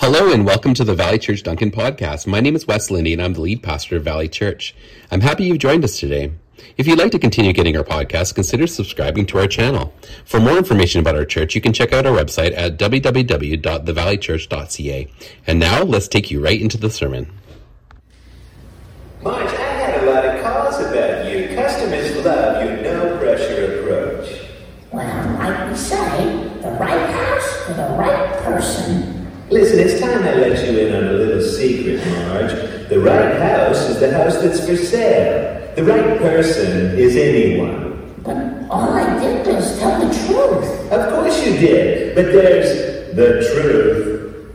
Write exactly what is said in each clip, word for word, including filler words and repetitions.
Hello and welcome to the Valley Church Duncan podcast. My name is Wes Lindy and I'm the lead pastor of Valley Church. I'm happy you've joined us today. If you'd like to continue getting our podcast, consider subscribing to our channel. For more information about our church, you can check out our website at w w w dot the valley church dot c a. And now, let's take you right into the sermon. Marge, I had a lot of calls about you. Customers love your no-pressure approach. Well, like we say, the right house for the right person. Listen, it's time I let you in on a little secret, Marge. The right house is the house that's for sale. The right person is anyone. But all I did was tell the truth. Of course you did. But there's the truth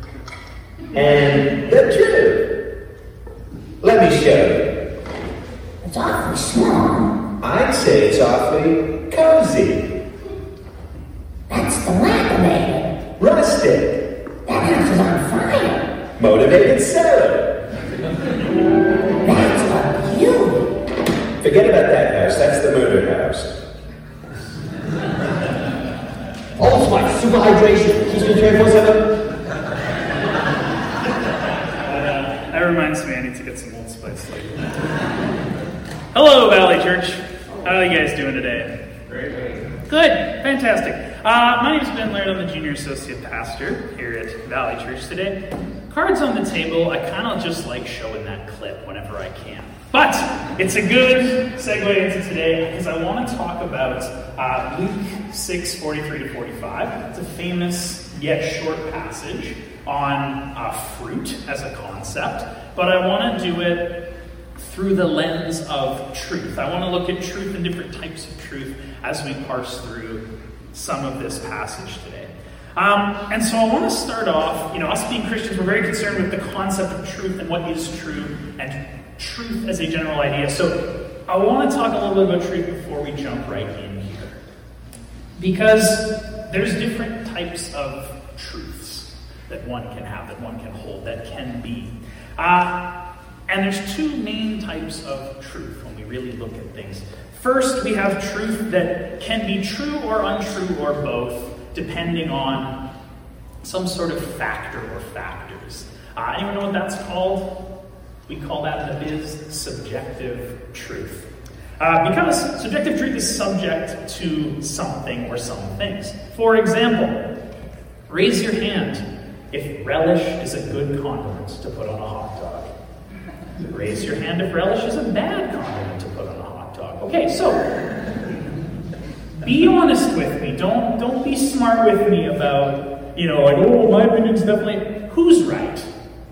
and the truth. Let me show you. It's awfully small. I'd say it's awfully cozy. That's dilapidated. Rustic. That house is on fire. Motivated seller. That's a beauty. Forget about that house. That's the murder house. Oh, it's like super hydration. Keeps me twenty-four seven. That reminds me, I need to get some Old Spice later. Hello, Valley Church. How are you guys doing today? Great. Good. Fantastic. Uh, my name is Ben Laird. I'm the Junior Associate Pastor here at Valley Church today. Cards on the table, I kind of just like showing that clip whenever I can. But it's a good segue into today because I want to talk about uh, Luke six, forty-three to forty-five. It's a famous yet short passage on uh, fruit as a concept, but I want to do it through the lens of truth. I want to look at truth and different types of truth as we parse through some of this passage today. Um, and so I want to start off, you know, us being Christians, we're very concerned with the concept of truth and what is true and truth as a general idea. So I want to talk a little bit about truth before we jump right in here. Because there's different types of truths that one can have, that one can hold, that can be. Uh, and there's two main types of truth when we really look at things. First, we have truth that can be true or untrue or both, depending on some sort of factor or factors. Uh, anyone know what that's called? We call that the biz subjective truth. Uh, because subjective truth is subject to something or some things. For example, raise your hand if relish is a good condiment to put on a hot dog. Raise your hand if relish is a bad condiment to put on a hot dog. Okay, so be honest with me. Don't don't be smart with me about, you know, like, oh, my opinion's definitely... Who's right?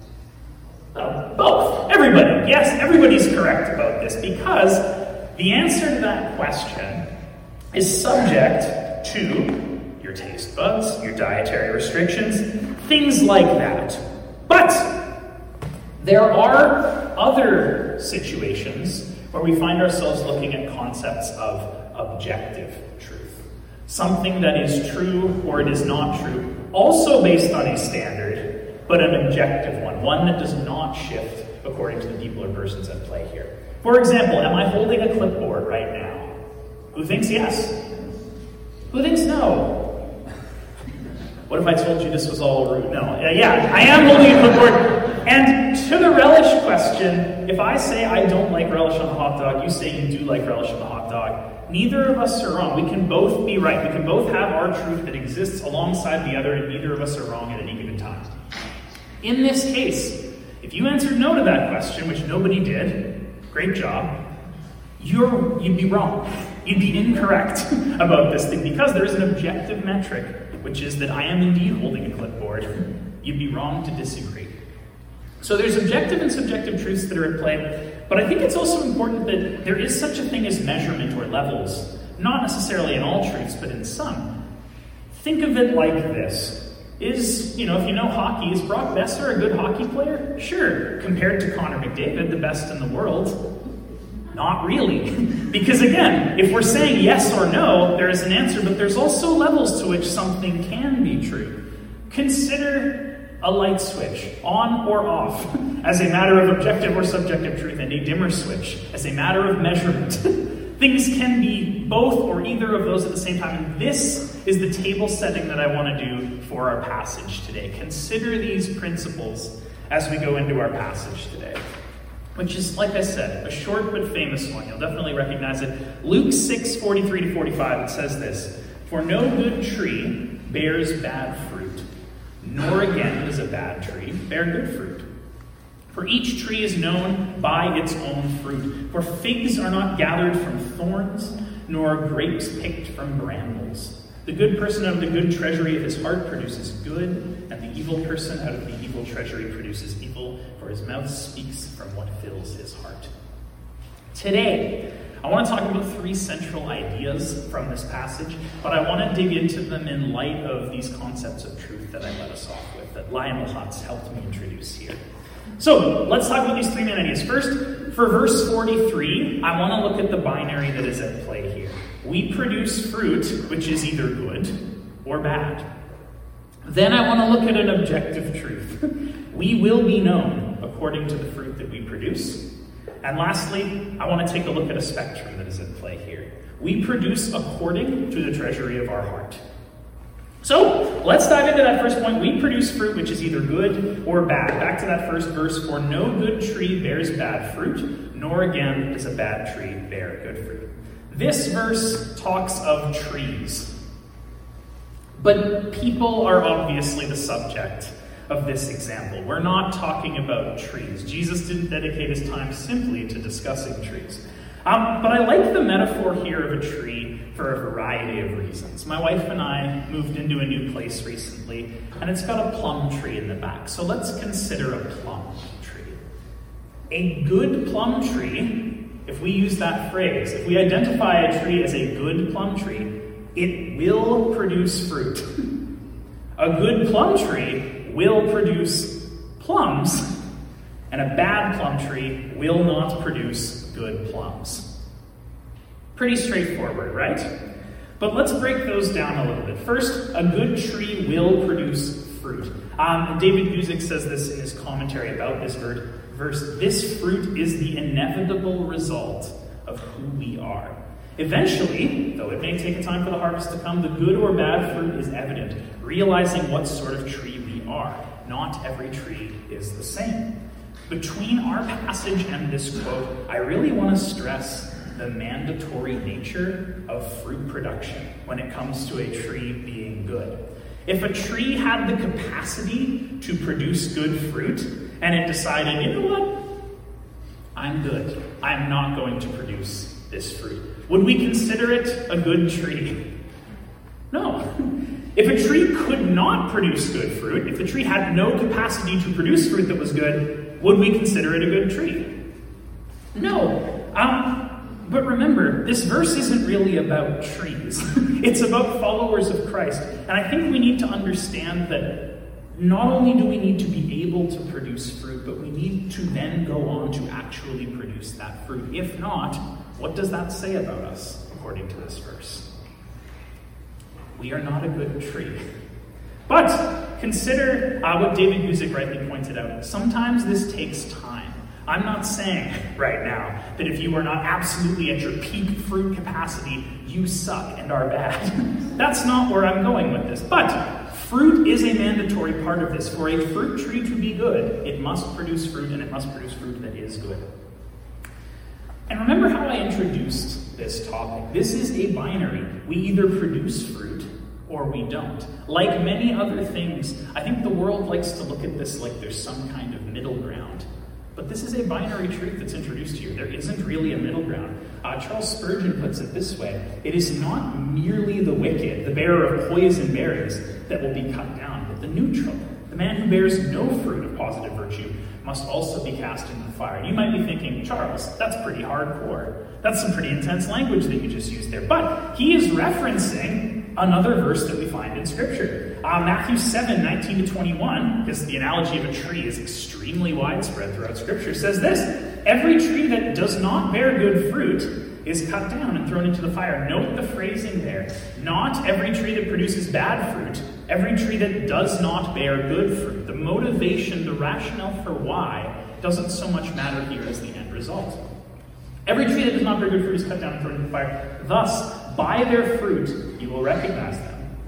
Uh, both. Everybody. Yes, everybody's correct about this because the answer to that question is subject to your taste buds, your dietary restrictions, things like that. But there are other situations where we find ourselves looking at concepts of objective truth. Something that is true or it is not true, also based on a standard, but an objective one, one that does not shift according to the people or persons at play here. For example, am I holding a clipboard right now? Who thinks yes? Who thinks no? What if I told you this was all rude? No. Uh, yeah, I am holding a clipboard. And to the relish question, if I say I don't like relish on a hot dog, you say you do like relish on a hot dog, neither of us are wrong. We can both be right. We can both have our truth that exists alongside the other, and neither of us are wrong at any given time. In this case, if you answered no to that question, which nobody did, great job, you're, you'd be wrong. You'd be incorrect about this thing because there is an objective metric, which is that I am indeed holding a clipboard. You'd be wrong to disagree. So there's objective and subjective truths that are at play, but I think it's also important that there is such a thing as measurement or levels, not necessarily in all truths, but in some. Think of it like this. Is, you know, if you know hockey, is Brock Besser a good hockey player? Sure. Compared to Connor McDavid, the best in the world? Not really. Because again, if we're saying yes or no, there is an answer, but there's also levels to which something can be true. Consider a light switch, on or off, as a matter of objective or subjective truth, and a dimmer switch as a matter of measurement. Things can be both or either of those at the same time, and this is the table setting that I want to do for our passage today. Consider these principles as we go into our passage today, which is, like I said, a short but famous one. You'll definitely recognize it. Luke six, forty-three to forty-five, it says this: "For no good tree bears bad fruit, nor again does a bad tree bear good fruit. For each tree is known by its own fruit. For figs are not gathered from thorns, nor grapes picked from brambles. The good person out of the good treasury of his heart produces good, and the evil person out of the evil treasury produces evil, for his mouth speaks from what fills his heart." Today, I want to talk about three central ideas from this passage, but I want to dig into them in light of these concepts of truth that I let us off with, that Lionel Hutz helped me introduce here. So, let's talk about these three main ideas. First, for verse forty-three, I want to look at the binary that is at play here. We produce fruit which is either good or bad. Then I want to look at an objective truth. We will be known according to the fruit that we produce. And lastly, I want to take a look at a spectrum that is at play here. We produce according to the treasury of our heart. So, let's dive into that first point. We produce fruit which is either good or bad. Back to that first verse: "For no good tree bears bad fruit, nor again does a bad tree bear good fruit." This verse talks of trees. But people are obviously the subject of this example. We're not talking about trees. Jesus didn't dedicate his time simply to discussing trees. Um, but I like the metaphor here of a tree for a variety of reasons. My wife and I moved into a new place recently, and it's got a plum tree in the back. So let's consider a plum tree. A good plum tree, if we use that phrase, if we identify a tree as a good plum tree, it will produce fruit. A good plum tree will produce plums, and a bad plum tree will not produce good plums. Pretty straightforward, right? But let's break those down a little bit. First, a good tree will produce fruit. Um, David Guzik says this in his commentary about this verse: "This fruit is the inevitable result of who we are. Eventually, though it may take a time for the harvest to come, the good or bad fruit is evident, realizing what sort of tree we are. Not every tree is the same." Between our passage and this quote, I really want to stress the mandatory nature of fruit production when it comes to a tree being good. If a tree had the capacity to produce good fruit, and it decided, you know what, I'm good, I'm not going to produce this fruit, would we consider it a good tree? No. If a tree could not produce good fruit, if the tree had no capacity to produce fruit that was good, would we consider it a good tree? No. Um, but remember, this verse isn't really about trees. It's about followers of Christ. And I think we need to understand that not only do we need to be able to produce fruit, but we need to then go on to actually produce that fruit. If not, what does that say about us, according to this verse? We are not a good tree. But consider uh, what David Guzik rightly pointed out. Sometimes this takes time. I'm not saying right now that if you are not absolutely at your peak fruit capacity, you suck and are bad. That's not where I'm going with this. But fruit is a mandatory part of this. For a fruit tree to be good, it must produce fruit, and it must produce fruit that is good. And remember how I introduced this topic. This is a binary. We either produce fruit or we don't. Like many other things, I think the world likes to look at this like there's some kind of middle ground. But this is a binary truth that's introduced here. There isn't really a middle ground. Uh, Charles Spurgeon puts it this way: it is not merely the wicked, the bearer of poison berries, that will be cut down, but the neutral. The man who bears no fruit of positive virtue must also be cast into the fire. You might be thinking, Charles, that's pretty hardcore. That's some pretty intense language that you just used there. But he is referencing another verse that we find in Scripture. Uh, Matthew seven, nineteen to twenty-one, because the analogy of a tree is extremely widespread throughout Scripture, says this: "Every tree that does not bear good fruit is cut down and thrown into the fire." Note the phrasing there. Not every tree that produces bad fruit, every tree that does not bear good fruit. The motivation, the rationale for why doesn't so much matter here as the end result. Every tree that does not bear good fruit is cut down and thrown into the fire. Thus, by their fruit you will recognize them.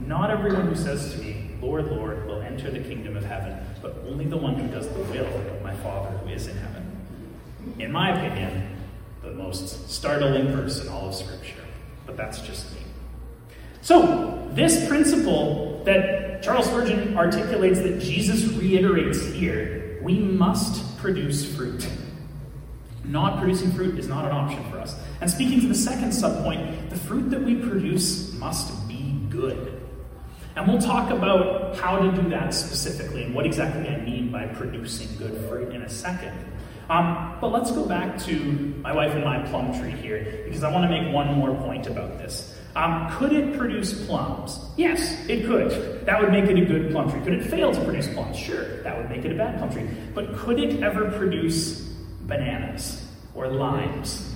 Not everyone who says to me, Lord, Lord, will enter the kingdom of heaven, but only the one who does the will of my Father who is in heaven. In my opinion, the most startling verse in all of Scripture. But that's just me. So, this principle that Charles Spurgeon articulates that Jesus reiterates here, we must produce fruit. Not producing fruit is not an option for us. And speaking to the second subpoint, the fruit that we produce must be good. And we'll talk about how to do that specifically and what exactly I mean by producing good fruit in a second. Um, but let's go back to my wife and my plum tree here, because I want to make one more point about this. Um, could it produce plums? Yes, it could. That would make it a good plum tree. Could it fail to produce plums? Sure, that would make it a bad plum tree. But could it ever produce bananas or limes?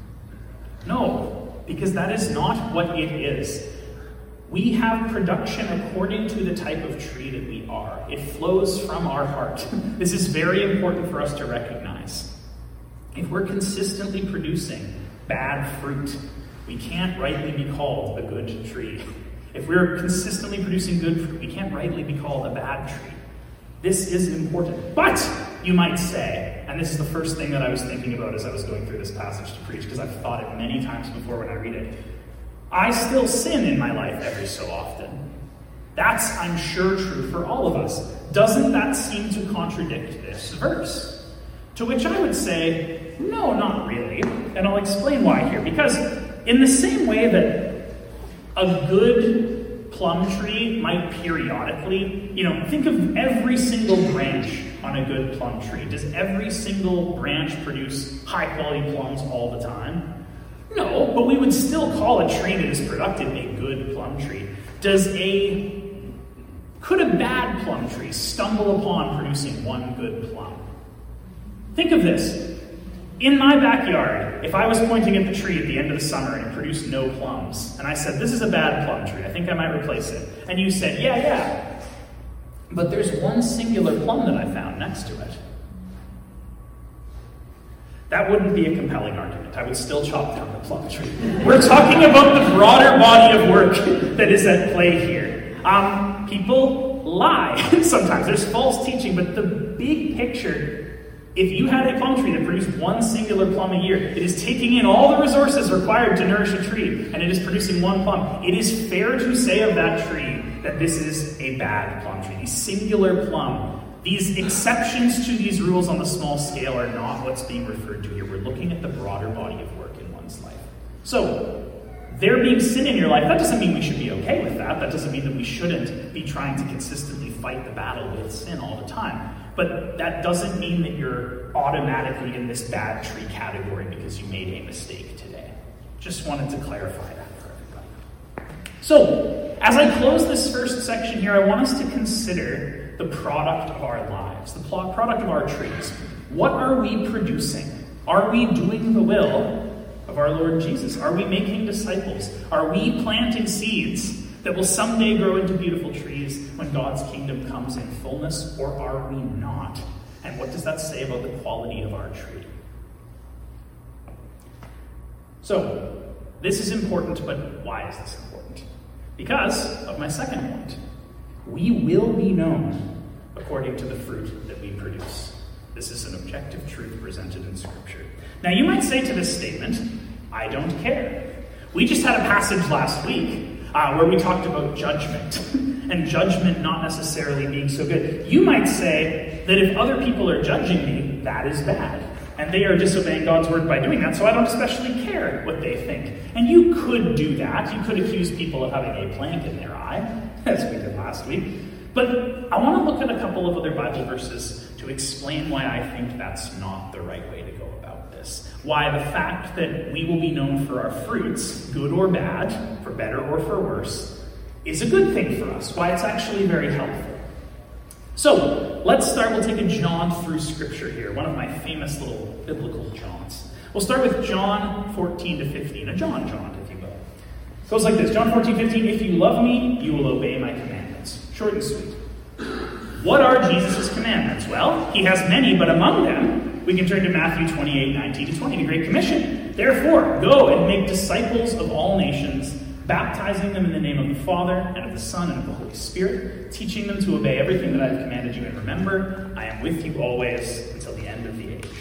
No, because that is not what it is. We have production according to the type of tree that we are. It flows from our heart. This is very important for us to recognize. If we're consistently producing bad fruit, we can't rightly be called a good tree. If we're consistently producing good fruit, we can't rightly be called a bad tree. This is important. But, you might say, and this is the first thing that I was thinking about as I was going through this passage to preach, because I've thought it many times before when I read it, I still sin in my life every so often. That's, I'm sure, true for all of us. Doesn't that seem to contradict this verse? To which I would say, no, not really. And I'll explain why here. Because in the same way that a good plum tree might periodically, you know, think of every single branch on a good plum tree. Does every single branch produce high-quality plums all the time? No, but we would still call a tree that is productive a good plum tree. Does a, could a bad plum tree stumble upon producing one good plum? Think of this. In my backyard, if I was pointing at the tree at the end of the summer and it produced no plums, and I said, this is a bad plum tree, I think I might replace it. And you said, yeah, yeah. But there's one singular plum that I found next to it. That wouldn't be a compelling argument. I would still chop down the plum tree. We're talking about the broader body of work that is at play here. Um, people lie sometimes. There's false teaching, but the big picture, if you had a plum tree that produced one singular plum a year, it is taking in all the resources required to nourish a tree, and it is producing one plum. It is fair to say of that tree that this is a bad plum tree. The singular plum. These exceptions to these rules on the small scale are not what's being referred to here. We're looking at the broader body of work in one's life. So, there being sin in your life, that doesn't mean we should be okay with that. That doesn't mean that we shouldn't be trying to consistently fight the battle with sin all the time. But that doesn't mean that you're automatically in this bad tree category because you made a mistake today. Just wanted to clarify that for everybody. So, as I close this first section here, I want us to consider the product of our lives, the product of our trees. What are we producing? Are we doing the will of our Lord Jesus? Are we making disciples? Are we planting seeds that will someday grow into beautiful trees when God's kingdom comes in fullness, or are we not? And what does that say about the quality of our tree? So, this is important, but why is this important? Because of my second point. We will be known according to the fruit that we produce. This is an objective truth presented in Scripture. Now, you might say to this statement, I don't care. We just had a passage last week uh, where we talked about judgment, and judgment not necessarily being so good. You might say that if other people are judging me, that is bad, and they are disobeying God's word by doing that, so I don't especially care what they think. And you could do that. You could accuse people of having a plank in their eye, as we did last week. But I want to look at a couple of other Bible verses to explain why I think that's not the right way to go about this. Why the fact that we will be known for our fruits, good or bad, for better or for worse, is a good thing for us. Why it's actually very helpful. So, let's start. We'll take a jaunt through Scripture here, one of my famous little biblical jaunts. We'll start with John fourteen to fifteen, a John jaunt, if you will. It goes like this, John fourteen, fifteen, if you love me, you will obey my commandments. Short and sweet. What are Jesus' commandments? Well, he has many, but among them, we can turn to Matthew twenty-eight, nineteen to twenty, the Great Commission. Therefore, go and make disciples of all nations, baptizing them in the name of the Father, and of the Son, and of the Holy Spirit, teaching them to obey everything that I have commanded you, and remember, I am with you always until the end of the age.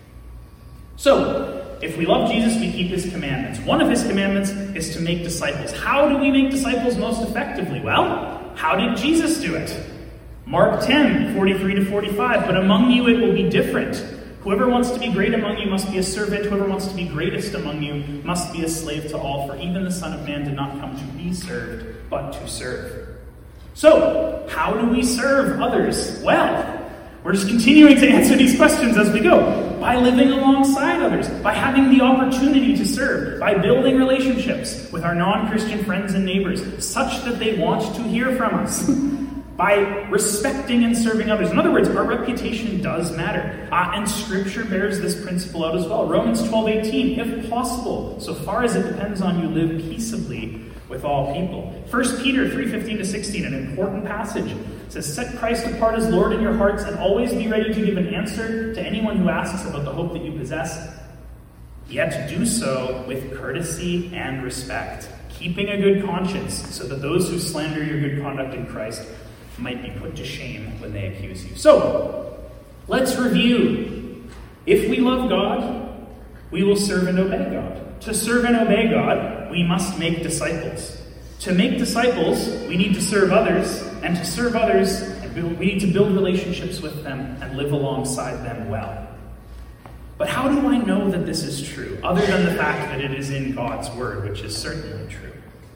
So, if we love Jesus, we keep his commandments. One of his commandments is to make disciples. How do we make disciples most effectively? Well, how did Jesus do it? Mark ten, forty-three to forty-five, but among you it will be different. Whoever wants to be great among you must be a servant. Whoever wants to be greatest among you must be a slave to all. For even the Son of Man did not come to be served, but to serve. So, how do we serve others? Well, we're just continuing to answer these questions as we go. By living alongside others, by having the opportunity to serve, by building relationships with our non-Christian friends and neighbors, such that they want to hear from us. By respecting and serving others. In other words, our reputation does matter. Uh, and Scripture bears this principle out as well. Romans twelve eighteen, if possible, so far as it depends on you, live peaceably with all people. First Peter three fifteen to sixteen, an important passage. It says, set Christ apart as Lord in your hearts, and always be ready to give an answer to anyone who asks about the hope that you possess. Yet do so with courtesy and respect, keeping a good conscience, so that those who slander your good conduct in Christ might be put to shame when they accuse you. So, let's review. If we love God, we will serve and obey God. To serve and obey God, we must make disciples. To make disciples, we need to serve others, and to serve others, we need to build relationships with them and live alongside them well. But how do I know that this is true, other than the fact that it is in God's Word, which is certainly true?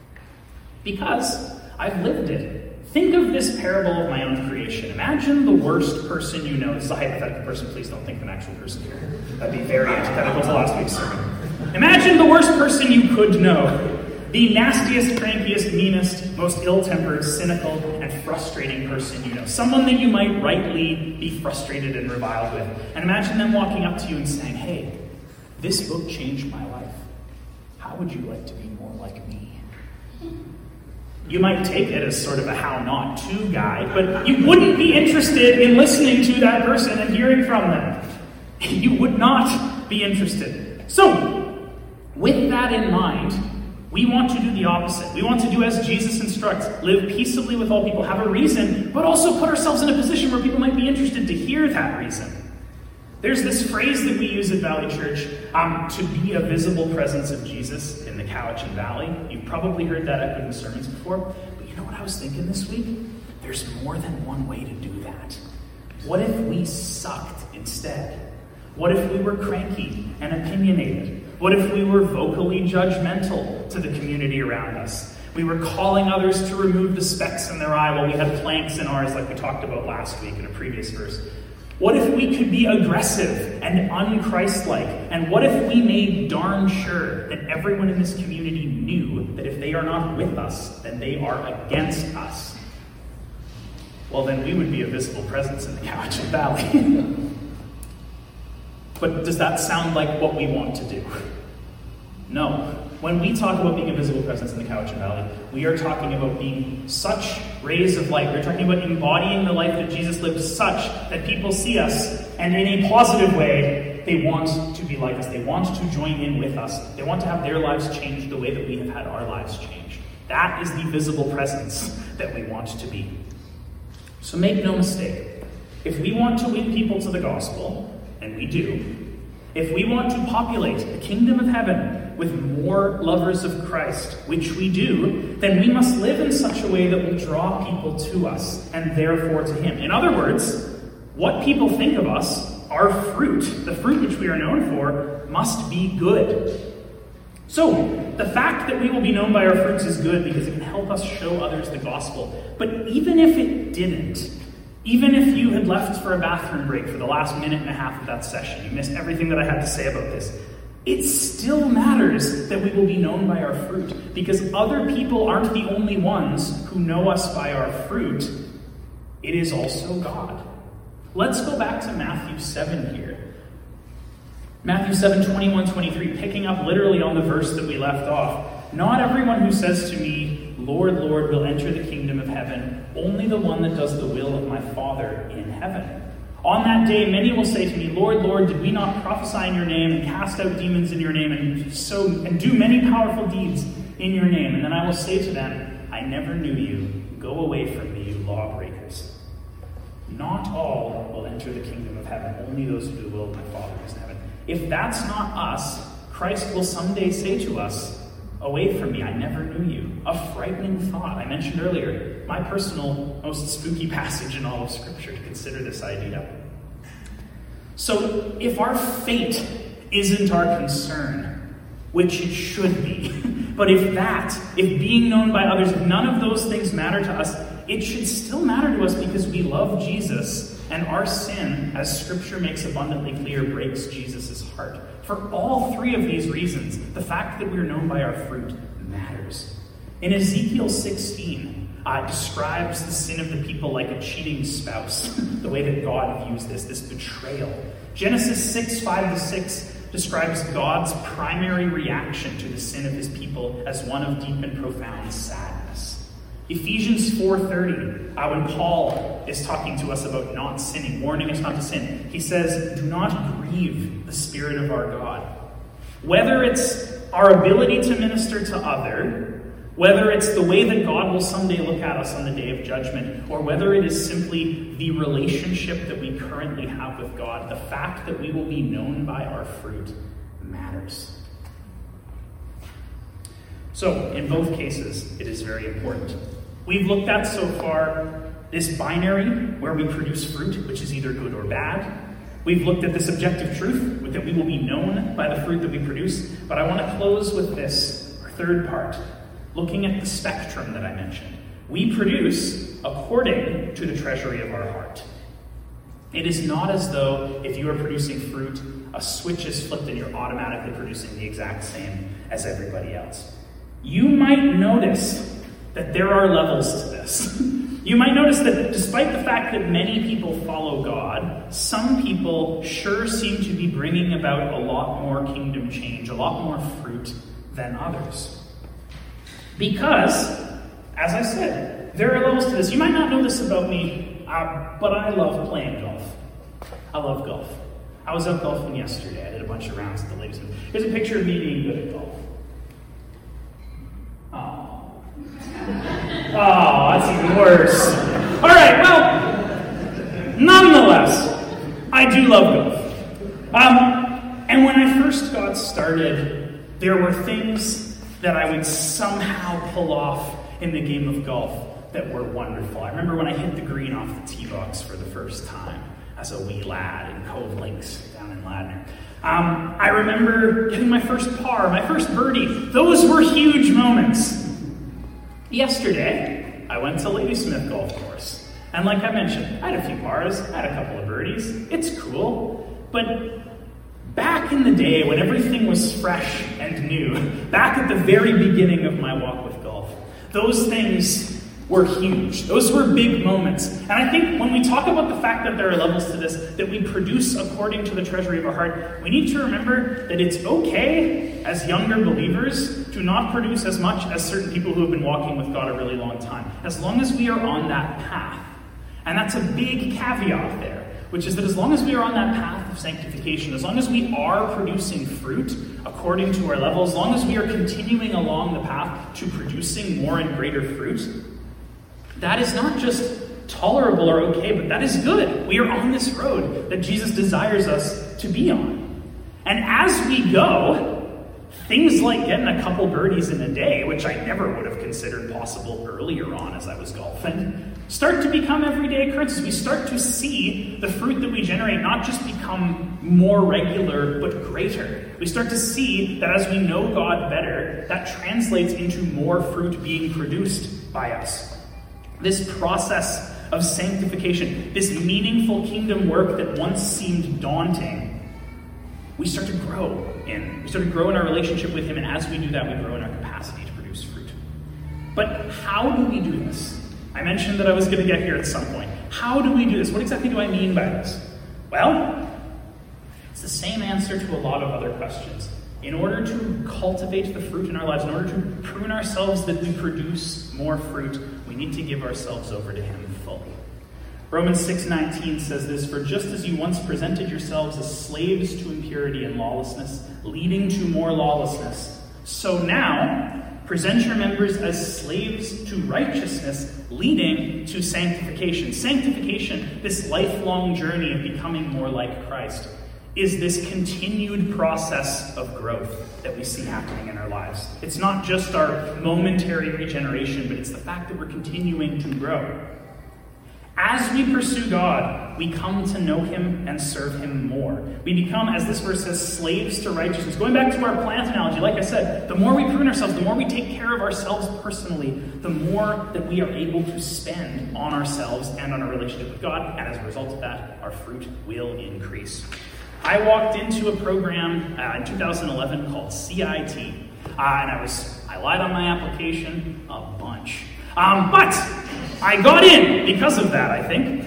Because I've lived it. Think of this parable of my own creation. Imagine the worst person you know. This is a hypothetical person. Please don't think of an actual person here. That'd be very antithetical to last week's sermon. Imagine the worst person you could know. The nastiest, crankiest, meanest, most ill-tempered, cynical, and frustrating person you know. Someone that you might rightly be frustrated and reviled with. And imagine them walking up to you and saying, hey, this book changed my life. How would you like to be more like me? You might take it as sort of a how not to guide, but you wouldn't be interested in listening to that person and hearing from them. You would not be interested. So, with that in mind, we want to do the opposite. We want to do as Jesus instructs, live peaceably with all people, have a reason, but also put ourselves in a position where people might be interested to hear that reason. There's this phrase that we use at Valley Church, um, to be a visible presence of Jesus in the Cowichan Valley. You've probably heard that echoed in sermons before. But you know what I was thinking this week? There's more than one way to do that. What if we sucked instead? What if we were cranky and opinionated? What if we were vocally judgmental to the community around us? We were calling others to remove the specks in their eye while we had planks in ours, like we talked about last week in a previous verse. What if we could be aggressive and un-Christ-like? And what if we made darn sure that everyone in this community knew that if they are not with us, then they are against us? Well, then we would be a visible presence in the Cowichan Valley. But does that sound like what we want to do? No. When we talk about being a visible presence in the Cowichan Valley, we are talking about being such rays of light. We're talking about embodying the life that Jesus lived such that people see us, and in a positive way, they want to be like us. They want to join in with us. They want to have their lives changed the way that we have had our lives changed. That is the visible presence that we want to be. So make no mistake. If we want to win people to the gospel, and we do, if we want to populate the kingdom of heaven with more lovers of Christ, which we do, then we must live in such a way that will draw people to us and therefore to him. In other words, what people think of us, our fruit, the fruit which we are known for, must be good. So, the fact that we will be known by our fruits is good because it can help us show others the gospel. But even if it didn't, even if you had left for a bathroom break for the last minute and a half of that session, you missed everything that I had to say about this, it still matters that we will be known by our fruit, because other people aren't the only ones who know us by our fruit. It is also God. Let's go back to Matthew seven here. Matthew seven, twenty-one, twenty-three, picking up literally on the verse that we left off. Not everyone who says to me, Lord, Lord, will enter the kingdom of heaven, only the one that does the will of my Father in heaven. On that day, many will say to me, Lord, Lord, did we not prophesy in your name and cast out demons in your name and so and do many powerful deeds in your name, and then I will say to them, I never knew you. Go away from me, you lawbreakers. Not all will enter the kingdom of heaven, only those who do the will of my Father who is in heaven. If that's not us, Christ will someday say to us, away from me, I never knew you. A frightening thought. I mentioned earlier, my personal, most spooky passage in all of Scripture to consider this idea. So, if our fate isn't our concern, which it should be, but if that, if being known by others, if none of those things matter to us, it should still matter to us because we love Jesus, and our sin, as Scripture makes abundantly clear, breaks Jesus' heart. For all three of these reasons, the fact that we're known by our fruit matters. In Ezekiel sixteen, uh, describes the sin of the people like a cheating spouse, the way that God views this, this betrayal. Genesis six, five to six describes God's primary reaction to the sin of his people as one of deep and profound sadness. Ephesians four thirty, uh, when Paul is talking to us about not sinning, warning us not to sin, he says, do not grieve the Spirit of our God. Whether it's our ability to minister to other, whether it's the way that God will someday look at us on the day of judgment, or whether it is simply the relationship that we currently have with God, the fact that we will be known by our fruit matters. So, in both cases, it is very important. We've looked at so far this binary where we produce fruit, which is either good or bad. We've looked at this objective truth, that we will be known by the fruit that we produce. But I want to close with this, our third part, looking at the spectrum that I mentioned. We produce according to the treasury of our heart. It is not as though if you are producing fruit, a switch is flipped and you're automatically producing the exact same as everybody else. You might notice that there are levels to this. You might notice that despite the fact that many people follow God, some people sure seem to be bringing about a lot more kingdom change, a lot more fruit than others. Because, as I said, there are levels to this. You might not know this about me, uh, but I love playing golf. I love golf. I was out golfing yesterday. I did a bunch of rounds at the ladies. Here's a picture of me being good at golf. Oh. Oh, that's even worse. All right, well, nonetheless, I do love golf. Um, and when I first got started, there were things that I would somehow pull off in the game of golf that were wonderful. I remember when I hit the green off the tee box for the first time as a wee lad in Cove Links down in Ladner. Um, I remember getting my first par, my first birdie. Those were huge moments. Yesterday, I went to Ladysmith Golf Course. And like I mentioned, I had a few pars, I had a couple of birdies. It's cool. But back in the day when everything was fresh and new, back at the very beginning of my walk with golf, those things were huge. Those were big moments. And I think when we talk about the fact that there are levels to this, that we produce according to the treasury of our heart, we need to remember that it's okay as younger believers to not produce as much as certain people who have been walking with God a really long time, as long as we are on that path. And that's a big caveat there, which is that as long as we are on that path of sanctification, as long as we are producing fruit according to our level, as long as we are continuing along the path to producing more and greater fruit, that is not just tolerable or okay, but that is good. We are on this road that Jesus desires us to be on. And as we go, things like getting a couple birdies in a day, which I never would have considered possible earlier on as I was golfing, start to become everyday occurrences. We start to see the fruit that we generate not just become more regular, but greater. We start to see that as we know God better, that translates into more fruit being produced by us. This process of sanctification, this meaningful kingdom work that once seemed daunting, we start to grow in. We start to grow in our relationship with him, and as we do that, we grow in our capacity to produce fruit. But how do we do this? I mentioned that I was going to get here at some point. How do we do this? What exactly do I mean by this? Well, it's the same answer to a lot of other questions. In order to cultivate the fruit in our lives, in order to prune ourselves that we produce more fruit, we need to give ourselves over to him fully. Romans six nineteen says this, "For just as you once presented yourselves as slaves to impurity and lawlessness, leading to more lawlessness, so now Present your members as slaves to righteousness, leading to sanctification. Sanctification, this lifelong journey of becoming more like Christ, is this continued process of growth that we see happening in our lives. It's not just our momentary regeneration, but it's the fact that we're continuing to grow. As we pursue God, we come to know him and serve him more. We become, as this verse says, slaves to righteousness. Going back to our plant analogy, like I said, the more we prune ourselves, the more we take care of ourselves personally, the more that we are able to spend on ourselves and on our relationship with God. And as a result of that, our fruit will increase. I walked into a program uh, in two thousand eleven called C I T, uh, and I was I lied on my application a bunch. Um, but I got in because of that, I think.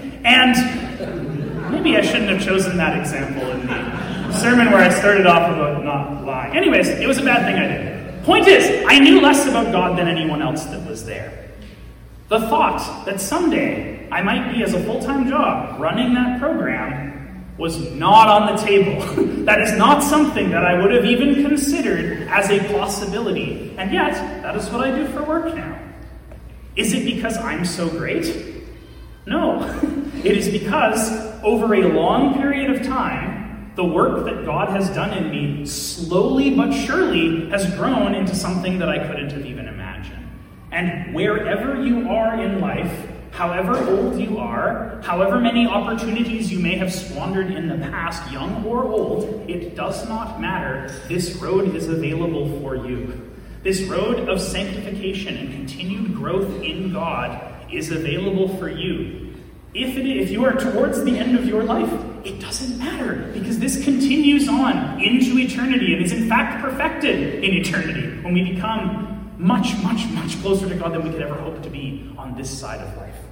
And maybe I shouldn't have chosen that example in the sermon where I started off about not lying. Anyways, it was a bad thing I did. Point is, I knew less about God than anyone else that was there. The thought that someday I might be, as a full-time job, running that program was not on the table. That is not something that I would have even considered as a possibility. And yet, that is what I do for work now. Is it because I'm so great? No. It is because over a long period of time, the work that God has done in me slowly but surely has grown into something that I couldn't have even imagined. And wherever you are in life, however old you are, however many opportunities you may have squandered in the past, young or old, it does not matter. This road is available for you. This road of sanctification and continued growth in God is available for you. If it, if you are towards the end of your life, it doesn't matter, because this continues on into eternity and is in fact perfected in eternity when we become much, much, much closer to God than we could ever hope to be on this side of life.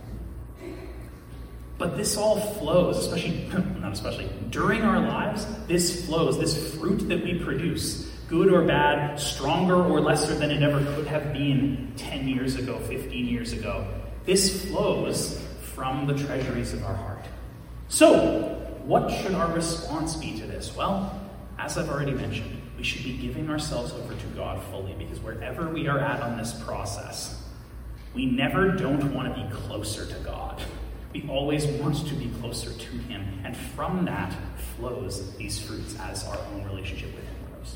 But this all flows, especially, not especially, during our lives, this flows, this fruit that we produce, good or bad, stronger or lesser than it ever could have been ten years ago, fifteen years ago. This flows from the treasuries of our heart. So, what should our response be to this? Well, as I've already mentioned, we should be giving ourselves over to God fully, because wherever we are at on this process, we never don't want to be closer to God. We always want to be closer to him, and from that flows these fruits as our own relationship with him grows.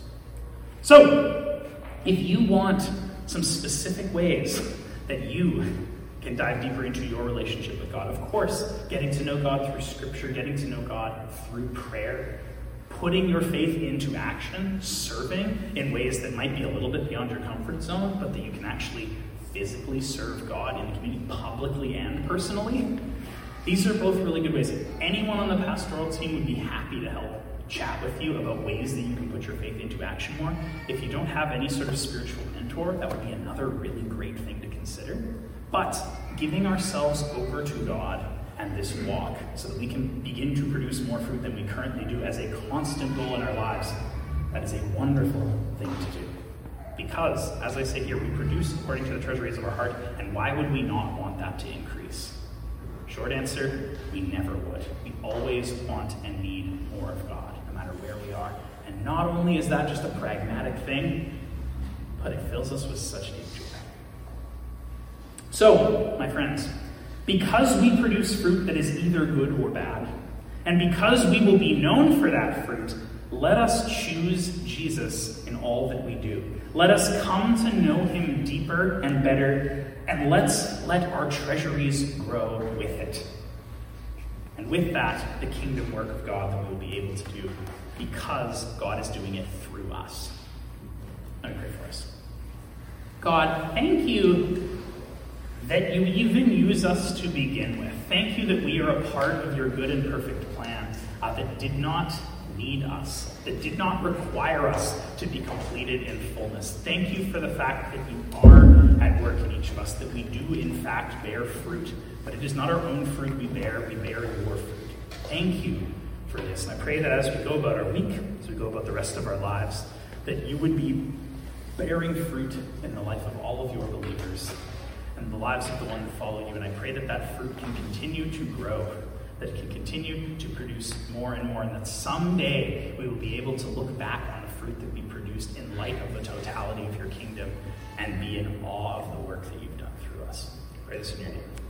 So, if you want some specific ways that you can dive deeper into your relationship with God, of course, getting to know God through Scripture, getting to know God through prayer, putting your faith into action, serving in ways that might be a little bit beyond your comfort zone, but that you can actually physically serve God in the community, publicly and personally. These are both really good ways. Anyone on the pastoral team would be happy to help chat with you about ways that you can put your faith into action more. If you don't have any sort of spiritual mentor, that would be another really great thing to consider. But giving ourselves over to God and this walk so that we can begin to produce more fruit than we currently do as a constant goal in our lives, that is a wonderful thing to do. Because, as I say here, we produce according to the treasuries of our heart, and why would we not want that to increase? Short answer, we never would. We always want and need more of God, no matter where we are. And not only is that just a pragmatic thing, but it fills us with such deep joy. So, my friends, because we produce fruit that is either good or bad, and because we will be known for that fruit, let us choose Jesus in all that we do. Let us come to know him deeper and better, and let's let our treasuries grow with it. And with that, the kingdom work of God that we will be able to do, because God is doing it through us. Let me pray for us. God, thank you that you even use us to begin with. Thank you that we are a part of your good and perfect plan uh, that did not need us, that did not require us to be completed in fullness. Thank you for the fact that you are at work in each of us, that we do in fact bear fruit, but it is not our own fruit we bear, we bear your fruit. Thank you for this. And I pray that as we go about our week, as we go about the rest of our lives, that you would be bearing fruit in the life of all of your believers and the lives of the one that follow you. And I pray that that fruit can continue to grow, that it can continue to produce more and more, and that someday we will be able to look back on the fruit that we produced in light of the totality of your kingdom and be in awe of the work that you've done through us. Pray this in your name.